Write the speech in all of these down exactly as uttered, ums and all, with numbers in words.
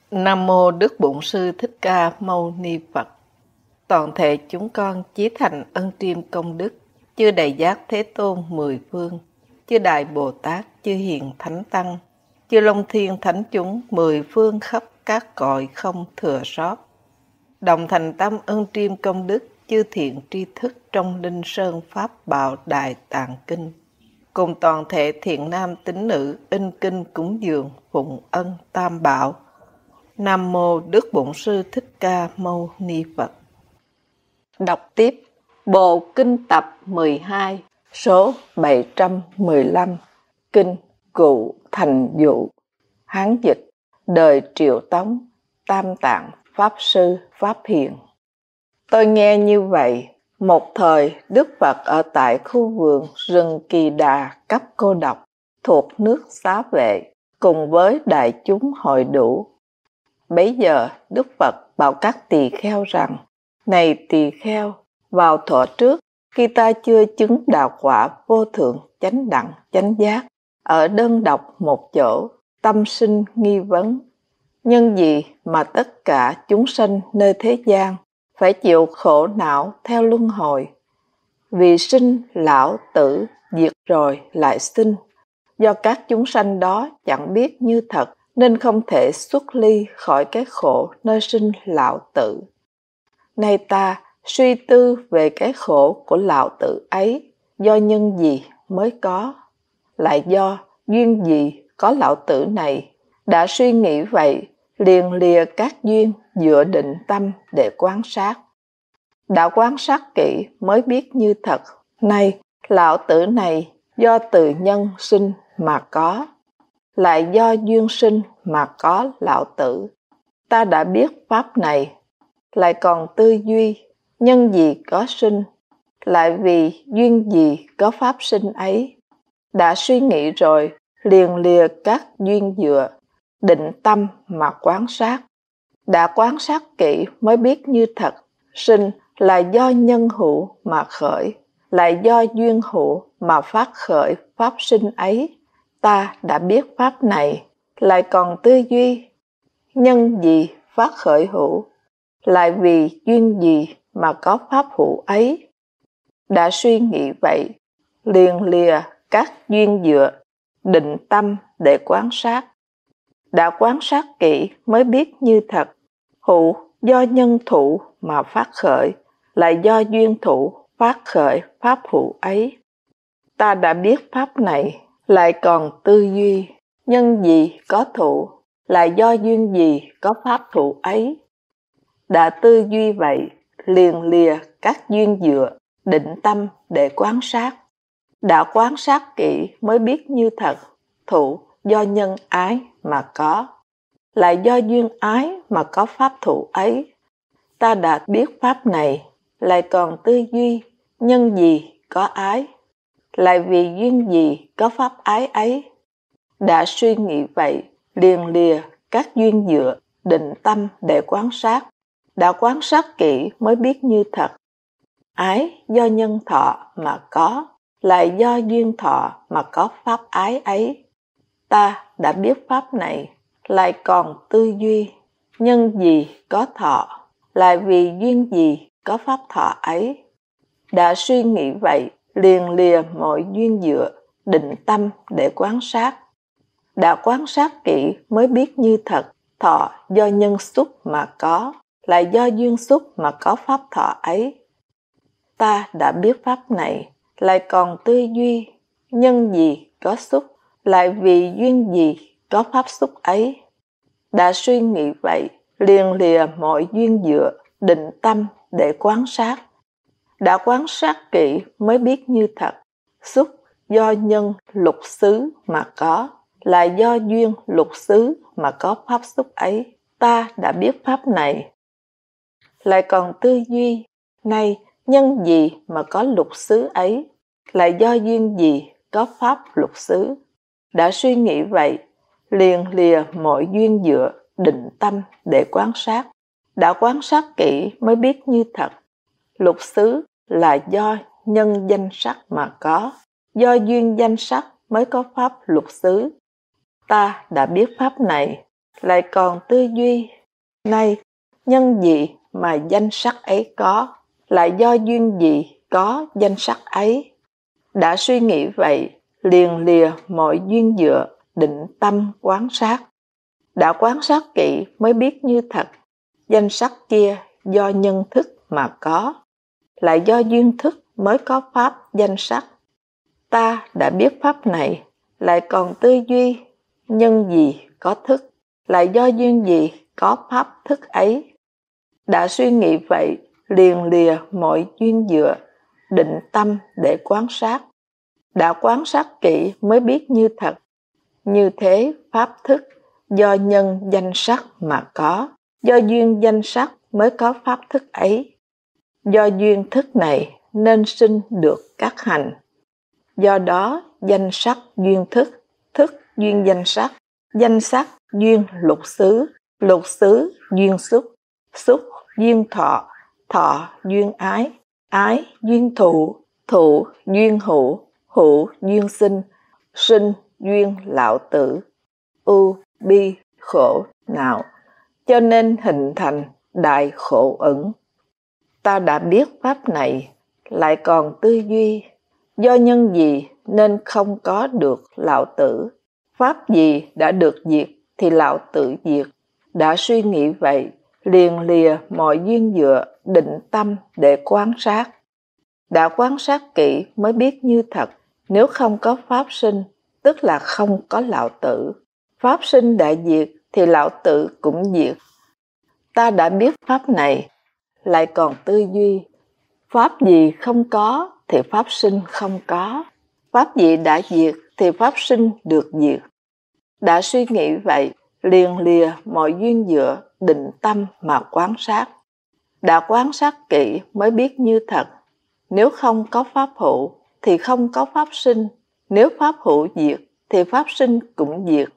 Nam mô Đức Bổn Sư Thích Ca Mâu Ni Phật. Toàn thể chúng con chí thành ân triêm công đức chư Đại Giác Thế Tôn mười phương, chư Đại Bồ Tát, chư Hiền Thánh Tăng, chư Long Thiên Thánh chúng mười phương khắp các cõi không thừa sót, đồng thành tâm ân triêm công đức chư thiện tri thức trong Linh Sơn Pháp Bảo Đại Tạng Kinh, cùng toàn thể thiện nam tín nữ in kinh cúng dường phụng ân Tam Bảo. Nam mô Đức Bổn Sư Thích Ca Mâu Ni Phật. Đọc tiếp Bộ Kinh Tập mười hai, số bảy trăm mười lăm, Kinh Cụ Thành Dụ, Hán dịch, đời Triệu Tống, Tam Tạng Pháp Sư Pháp Hiền. Tôi nghe như vậy, một thời Đức Phật ở tại khu vườn rừng Kỳ Đà cấp Cô Độc, thuộc nước Xá Vệ, cùng với đại chúng hội đủ. Bấy giờ Đức Phật bảo các tỳ kheo rằng: Này tỳ kheo, vào thuở trước, khi ta chưa chứng đạo quả vô thượng chánh đẳng chánh giác, ở đơn độc một chỗ, tâm sinh nghi vấn. Nhân gì mà tất cả chúng sanh nơi thế gian phải chịu khổ não theo luân hồi? Vì sinh, lão, tử, diệt rồi lại sinh. Do các chúng sanh đó chẳng biết như thật, nên không thể xuất ly khỏi cái khổ nơi sinh lão tử. Nay ta suy tư về cái khổ của lão tử ấy, do nhân gì mới có, lại do duyên gì có lão tử này. Đã suy nghĩ vậy, liền lìa các duyên, dựa định tâm để quan sát. Đã quan sát kỹ mới biết như thật, nay lão tử này do từ nhân sinh mà có, lại do duyên sinh mà có lão tử. Ta đã biết pháp này, lại còn tư duy, nhân gì có sinh, lại vì duyên gì có pháp sinh ấy. Đã suy nghĩ rồi, liền lìa các duyên dựa, định tâm mà quan sát. Đã quan sát kỹ mới biết như thật, sinh là do nhân hữu mà khởi, lại do duyên hữu mà phát khởi pháp sinh ấy. Ta đã biết pháp này, lại còn tư duy, nhân gì phát khởi hữu, lại vì duyên gì mà có pháp hữu ấy. Đã suy nghĩ vậy, liền lìa các duyên dựa, định tâm để quan sát. Đã quan sát kỹ mới biết như thật, hữu do nhân thủ mà phát khởi, lại do duyên thủ phát khởi pháp hữu ấy. Ta đã biết pháp này, lại còn tư duy, nhân gì có thụ, lại do duyên gì có pháp thụ ấy. Đã tư duy vậy, liền lìa các duyên dựa, định tâm để quan sát. Đã quan sát kỹ mới biết như thật, thụ do nhân ái mà có, lại do duyên ái mà có pháp thụ ấy. Ta đã biết pháp này, lại còn tư duy, nhân gì có ái, lại vì duyên gì có pháp ái ấy. Đã suy nghĩ vậy, liền lìa các duyên dựa, định tâm để quan sát. Đã quan sát kỹ mới biết như thật, ái do nhân thọ mà có, lại do duyên thọ mà có pháp ái ấy. Ta đã biết pháp này, lại còn tư duy, nhân gì có thọ, lại vì duyên gì có pháp thọ ấy. Đã suy nghĩ vậy, liền lìa mọi duyên dựa, định tâm để quan sát. Đã quan sát kỹ mới biết như thật, thọ do nhân xúc mà có, lại do duyên xúc mà có pháp thọ ấy. Ta đã biết pháp này, lại còn tư duy, nhân gì có xúc, lại vì duyên gì có pháp xúc ấy. Đã suy nghĩ vậy, liền lìa mọi duyên dựa, định tâm để quan sát. Đã quan sát kỹ mới biết như thật, xúc do nhân lục xứ mà có, lại do duyên lục xứ mà có pháp xúc ấy. Ta đã biết pháp này, lại còn tư duy, nay nhân gì mà có lục xứ ấy, lại do duyên gì có pháp lục xứ. Đã suy nghĩ vậy, liền lìa mọi duyên dựa, định tâm để quan sát. Đã quan sát kỹ mới biết như thật, lục xứ là do nhân danh sắc mà có, do duyên danh sắc mới có pháp lục xứ. Ta đã biết pháp này, lại còn tư duy. Nay, nhân gì mà danh sắc ấy có, lại do duyên gì có danh sắc ấy. Đã suy nghĩ vậy, liền lìa mọi duyên dựa, định tâm quán sát. Đã quán sát kỹ mới biết như thật, danh sắc kia do nhân thức mà có, lại do duyên thức mới có pháp danh sắc. Ta đã biết pháp này, lại còn tư duy, nhân gì có thức, lại do duyên gì có pháp thức ấy. Đã suy nghĩ vậy, liền lìa mọi duyên dựa, định tâm để quán sát. Đã quán sát kỹ mới biết như thật. Như thế pháp thức do nhân danh sắc mà có, do duyên danh sắc mới có pháp thức ấy. Do duyên thức này nên sinh được các hành. Do đó danh sắc duyên thức, thức duyên danh sắc, danh sắc duyên lục xứ, lục xứ duyên xúc, xúc duyên thọ, thọ duyên ái, ái duyên thụ, thụ duyên hữu, hữu duyên sinh, sinh duyên lão tử, ưu bi khổ não, cho nên hình thành đại khổ ẩn. Ta đã biết pháp này, lại còn tư duy, do nhân gì nên không có được lão tử, pháp gì đã được diệt thì lão tử diệt. Đã suy nghĩ vậy, liền lìa mọi duyên dựa, định tâm để quan sát. Đã quan sát kỹ mới biết như thật, nếu không có pháp sinh, tức là không có lão tử. Pháp sinh đã diệt thì lão tử cũng diệt. Ta đã biết pháp này, lại còn tư duy, pháp gì không có thì pháp sinh không có, pháp gì đã diệt thì pháp sinh được diệt. Đã suy nghĩ vậy, liền lìa mọi duyên dựa, định tâm mà quan sát. Đã quan sát kỹ mới biết như thật, nếu không có pháp hữu thì không có pháp sinh, nếu pháp hữu diệt thì pháp sinh cũng diệt.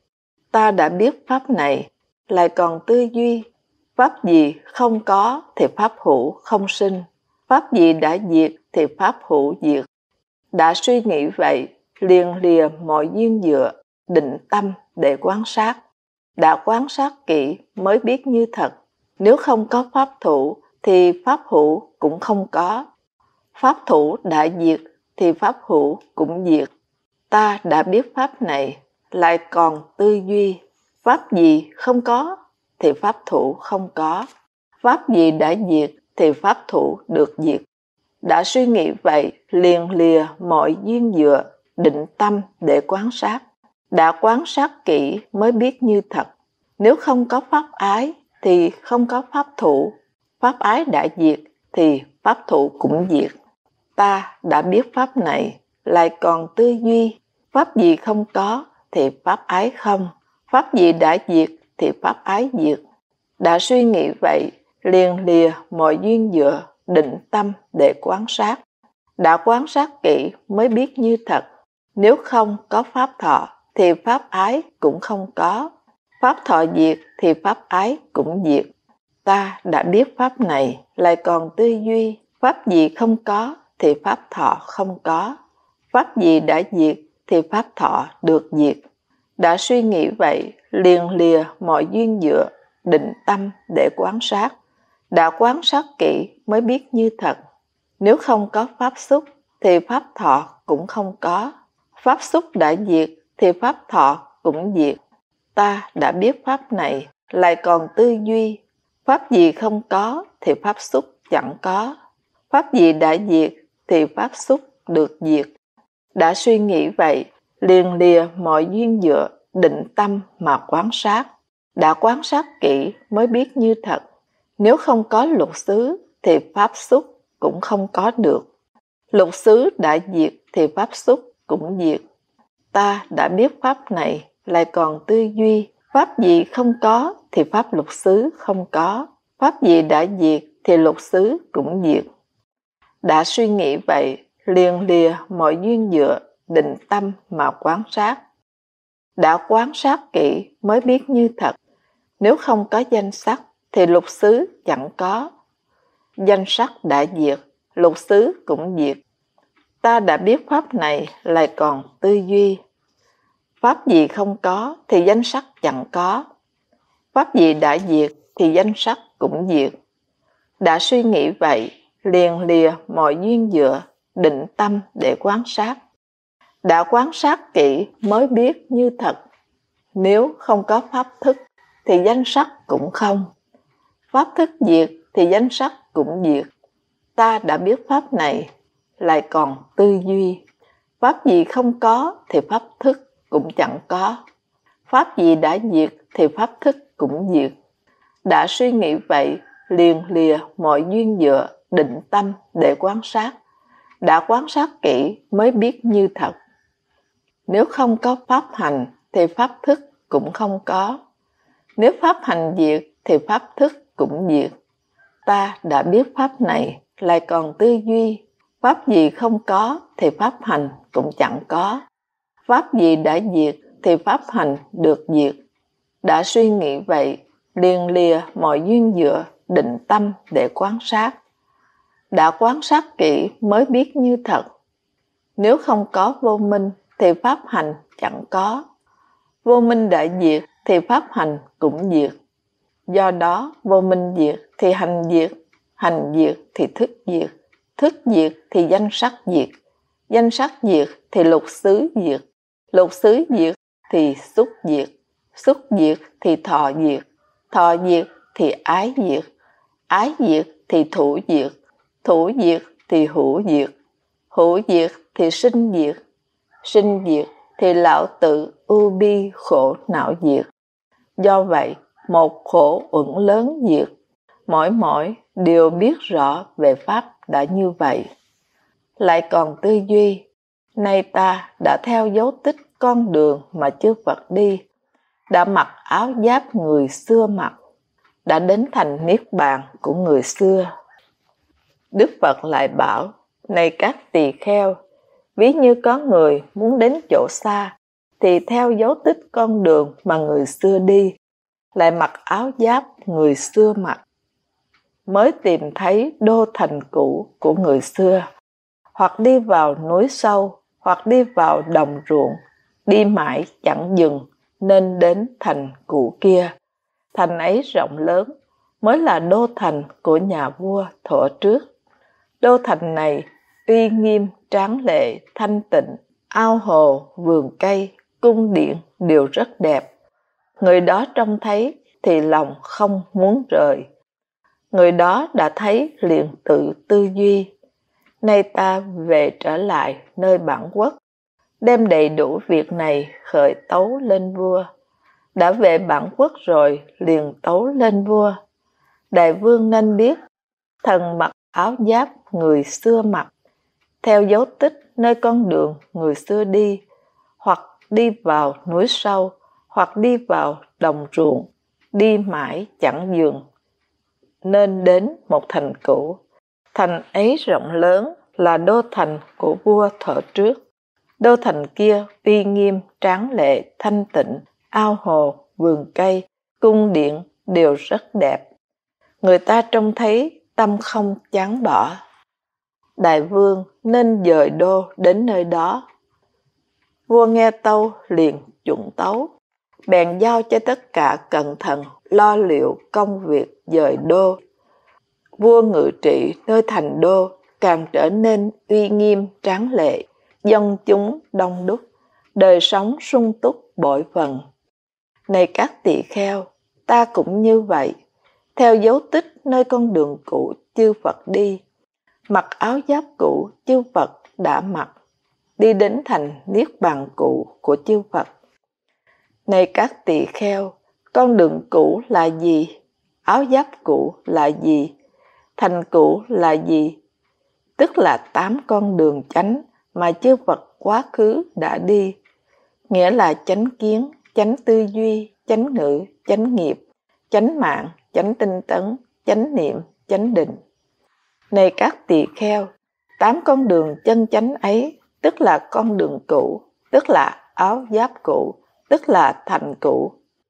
Ta đã biết pháp này, lại còn tư duy, pháp gì không có thì pháp hữu không sinh, pháp gì đã diệt thì pháp hữu diệt. Đã suy nghĩ vậy, liền lìa mọi duyên dựa, định tâm để quan sát. Đã quan sát kỹ mới biết như thật, nếu không có pháp thủ thì pháp hữu cũng không có. Pháp thủ đã diệt thì pháp hữu cũng diệt. Ta đã biết pháp này, lại còn tư duy, pháp gì không có thì pháp thủ không có, pháp gì đã diệt thì pháp thủ được diệt. Đã suy nghĩ vậy, liền lìa mọi duyên dựa, định tâm để quan sát. Đã quan sát kỹ mới biết như thật, nếu không có pháp ái thì không có pháp thủ, pháp ái đã diệt thì pháp thủ cũng diệt. Ta đã biết pháp này, lại còn tư duy, pháp gì không có thì pháp ái không, pháp gì đã diệt thì pháp ái diệt. Đã suy nghĩ vậy, liền lìa mọi duyên dựa, định tâm để quan sát. Đã quan sát kỹ mới biết như thật, nếu không có pháp thọ thì pháp ái cũng không có, pháp thọ diệt thì pháp ái cũng diệt. Ta đã biết pháp này, lại còn tư duy, pháp gì không có thì pháp thọ không có, pháp gì đã diệt thì pháp thọ được diệt. Đã suy nghĩ vậy, liền lìa mọi duyên dựa, định tâm để quan sát. Đã quan sát kỹ mới biết như thật, nếu không có pháp xúc thì pháp thọ cũng không có, pháp xúc đã diệt thì pháp thọ cũng diệt. Ta đã biết pháp này, lại còn tư duy, pháp gì không có thì pháp xúc chẳng có, pháp gì đã diệt thì pháp xúc được diệt. Đã suy nghĩ vậy, liền lìa mọi duyên dựa, định tâm mà quan sát. Đã quan sát kỹ mới biết như thật, nếu không có lục xứ thì pháp xúc cũng không có được, lục xứ đã diệt thì pháp xúc cũng diệt. Ta đã biết pháp này, lại còn tư duy, pháp gì không có thì pháp lục xứ không có, pháp gì đã diệt thì lục xứ cũng diệt. Đã suy nghĩ vậy, liền lìa mọi duyên dựa, định tâm mà quan sát. Đã quan sát kỹ mới biết như thật, nếu không có danh sắc thì lục xứ chẳng có, danh sắc đã diệt, lục xứ cũng diệt. Ta đã biết pháp này, lại còn tư duy, pháp gì không có thì danh sắc chẳng có, Pháp gì đã diệt thì danh sắc cũng diệt. Đã suy nghĩ vậy, liền lìa mọi duyên dựa, định tâm để quan sát. Đã quan sát kỹ mới biết như thật. Nếu không có pháp thức thì danh sắc cũng không. Pháp thức diệt thì danh sắc cũng diệt. Ta đã biết pháp này, lại còn tư duy. Pháp gì không có thì pháp thức cũng chẳng có. Pháp gì đã diệt thì pháp thức cũng diệt. Đã suy nghĩ vậy, liền lìa mọi duyên dựa, định tâm để quan sát. Đã quan sát kỹ mới biết như thật. Nếu không có pháp hành thì pháp thức cũng không có. Nếu pháp hành diệt thì pháp thức cũng diệt. Ta đã biết pháp này, lại còn tư duy. Pháp gì không có thì pháp hành cũng chẳng có. Pháp gì đã diệt thì pháp hành được diệt. Đã suy nghĩ vậy, liền lìa mọi duyên dựa, định tâm để quan sát. Đã quan sát kỹ mới biết như thật. Nếu không có vô minh thì pháp hành chẳng có. Vô minh đã diệt thì pháp hành cũng diệt. Do đó vô minh diệt thì hành diệt, hành diệt thì thức diệt, thức diệt thì danh sắc diệt, danh sắc diệt thì lục xứ diệt, lục xứ diệt thì xúc diệt, xúc diệt thì thọ diệt, thọ diệt thì ái diệt, ái diệt thì thủ diệt, thủ diệt thì hữu diệt, hữu diệt thì sinh diệt, sinh diệt thì lão tử ưu bi khổ não diệt. Do vậy, một khổ uẩn lớn diệt, mỗi mỗi đều biết rõ về pháp đã như vậy. Lại còn tư duy, nay ta đã theo dấu tích con đường mà chư Phật đi, đã mặc áo giáp người xưa mặc, đã đến thành niết bàn của người xưa. Đức Phật lại bảo, này các tỳ kheo, ví như có người muốn đến chỗ xa, thì theo dấu tích con đường mà người xưa đi, lại mặc áo giáp người xưa mặc, mới tìm thấy đô thành cũ của người xưa, hoặc đi vào núi sâu, hoặc đi vào đồng ruộng, đi mãi chẳng dừng, nên đến thành cũ kia. Thành ấy rộng lớn, mới là đô thành của nhà vua thuở trước. Đô thành này uy nghiêm, tráng lệ, thanh tịnh, ao hồ, vườn cây, cung điện đều rất đẹp. Người đó trông thấy thì lòng không muốn rời. Người đó đã thấy liền tự tư duy, nay ta về trở lại nơi bản quốc, đem đầy đủ việc này khởi tấu lên vua. Đã về bản quốc rồi liền tấu lên vua. Đại vương nên biết, thần mặc áo giáp người xưa mặc, theo dấu tích nơi con đường người xưa đi, hoặc đi vào núi sâu, hoặc đi vào đồng ruộng, đi mãi chẳng dừng, nên đến một thành cũ. Thành ấy rộng lớn, là đô thành của vua thuở trước. Đô thành kia uy nghiêm, tráng lệ, thanh tịnh, ao hồ, vườn cây, cung điện đều rất đẹp. Người ta trông thấy tâm không chán bỏ. Đại vương nên dời đô đến nơi đó. Vua nghe tâu liền chuẩn tấu, bèn giao cho tất cả cẩn thận lo liệu công việc dời đô. Vua ngự trị nơi thành đô càng trở nên uy nghiêm tráng lệ, dân chúng đông đúc, đời sống sung túc bội phần. Này các tỳ kheo, ta cũng như vậy, theo dấu tích nơi con đường cũ chư Phật đi, mặc áo giáp cũ chư Phật đã mặc, đi đến thành niết bàn cũ của chư Phật. Này các tỳ kheo, con đường cũ là gì? Áo giáp cũ là gì? Thành cũ là gì? Tức là tám con đường chánh mà chư Phật quá khứ đã đi, nghĩa là chánh kiến, chánh tư duy, chánh ngữ, chánh nghiệp, chánh mạng, chánh tinh tấn, chánh niệm, chánh định. Này các tỳ kheo, tám con đường chân chánh ấy, tức là con đường cũ, tức là áo giáp cũ, tức là thành cũ.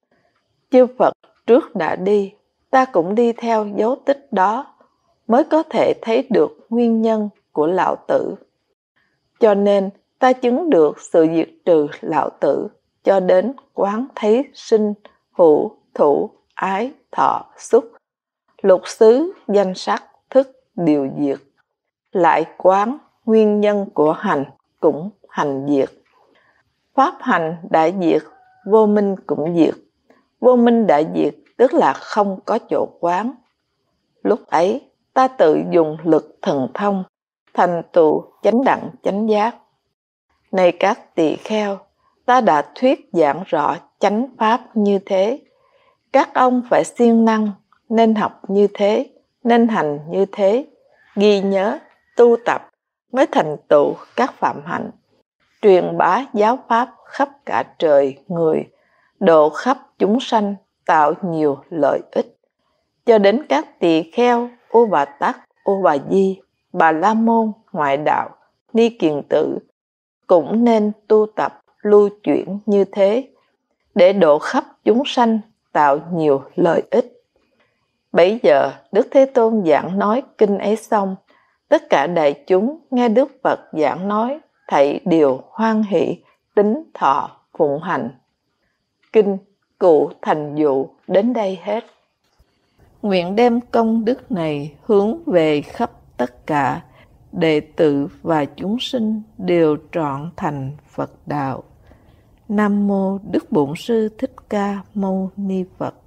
Chư Phật trước đã đi, ta cũng đi theo dấu tích đó, mới có thể thấy được nguyên nhân của lão tử. Cho nên ta chứng được sự diệt trừ lão tử, cho đến quán thấy sinh, hữu, thủ, ái, thọ, xúc, lục xứ, danh sắc, thức, điều diệt. Lại quán nguyên nhân của hành cũng hành diệt. Pháp hành đã diệt, vô minh cũng diệt. Vô minh đã diệt tức là không có chỗ quán. Lúc ấy ta tự dùng lực thần thông, thành tựu chánh đẳng chánh giác. Này các tỳ kheo, ta đã thuyết giảng rõ chánh pháp như thế. Các ông phải siêng năng, nên học như thế, nên hành như thế, ghi nhớ, tu tập mới thành tựu các phạm hạnh, truyền bá giáo pháp khắp cả trời người, độ khắp chúng sanh, tạo nhiều lợi ích. Cho đến các tỳ kheo, U Bà Tắc, U Bà Di, Bà La Môn, Ngoại Đạo, Ni Kiền Tử cũng nên tu tập lưu chuyển như thế, để độ khắp chúng sanh, tạo nhiều lợi ích. Bấy giờ Đức Thế Tôn giảng nói kinh ấy xong, tất cả đại chúng nghe Đức Phật giảng nói, thảy đều hoan hỷ, tín thọ, phụng hành. Kinh Cụ Thành Dụ đến đây hết. Nguyện đem công đức này hướng về khắp tất cả đệ tử và chúng sinh đều trọn thành Phật đạo. Nam mô Đức Bổn Sư Thích Ca Mâu Ni Phật.